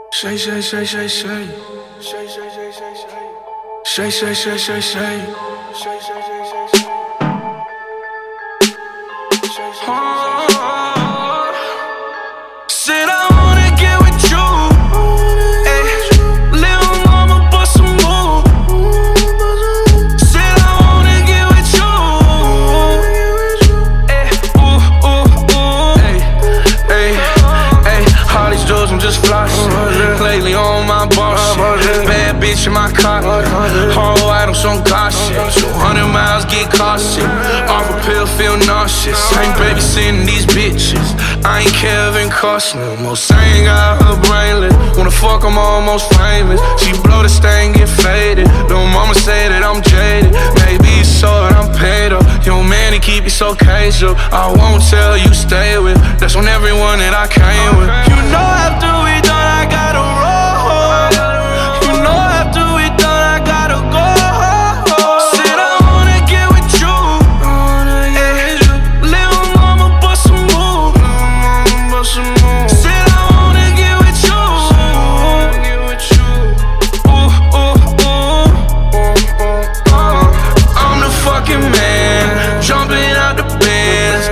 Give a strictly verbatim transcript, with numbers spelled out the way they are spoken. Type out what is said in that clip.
Shay, shay, shay, shay, shay. Shay, shay, shay, shay, shay. Shay, shay, shay, shay, shay. Shay, shay, shay, shay, shay. Said I wanna get with you. Ay, little mama bust a move. Said I wanna get with you. Ay, ooh, ooh, ooh. Ay, ay, ay. All these drugs, I'm just flossing. Lately on my boss shit. Bad bitch in my car. Whole white on some gossip. two hundred miles get cautious. Off a pill, feel nauseous. Ain't babysitting these bitches. I ain't Kevin Costner. Most ain't got her brainless. Wanna fuck, I'm almost famous. She blow the stain, get faded. Little mama say that I'm jaded. Maybe it's so that I'm paid up. Yo, man, he keep it so casual. I won't tell you stay with. That's on everyone that I came with.